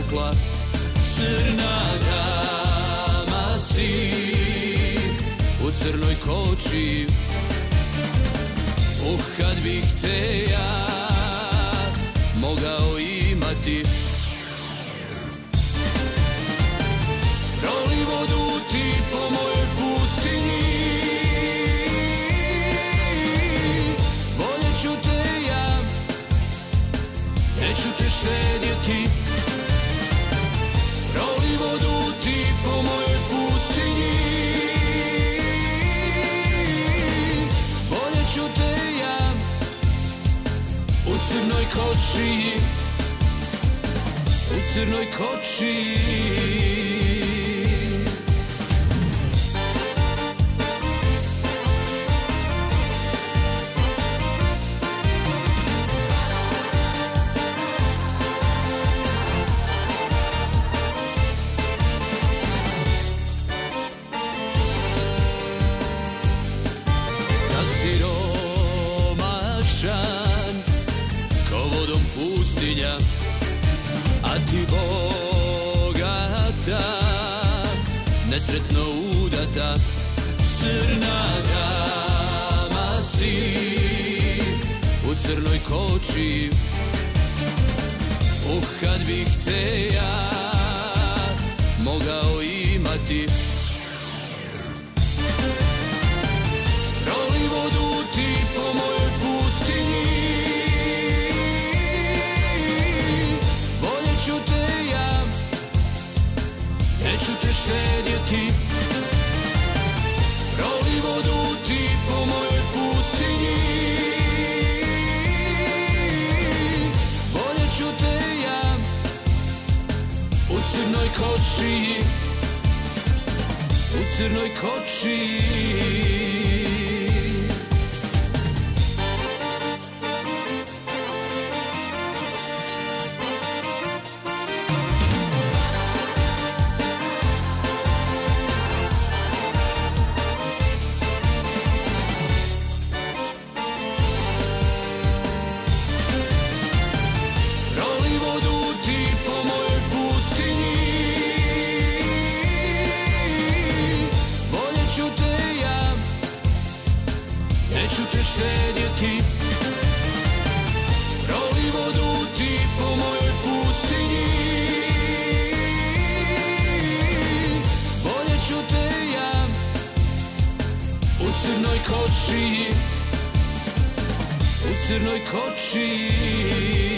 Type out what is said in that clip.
rekla, crna dama si u crnoj koči. Kad bih te ja mogao imati, proli vodu ti po mojoj pustinji, voljet ću te ja, neću te štedjeti. Proli vodu ti po mojoj pustinji, voljet ću te ja, u crnoj koči, u crnoj koči. Pustinja, a ti bogata, nesretno udata, crna dama si u crnoj koči. Kad bih te ja mogao imati, proli vodu ti po mojoj pustinji, ću te ja, neću te štedjeti. Proli vodu ti po mojoj pustinji, voljet ću te ja, u crnoj koči, u crnoj koči. Neću te štedjeti, proli vodu ti po mojoj pustinji, voljet ću te ja, u crnoj koči, u crnoj koči.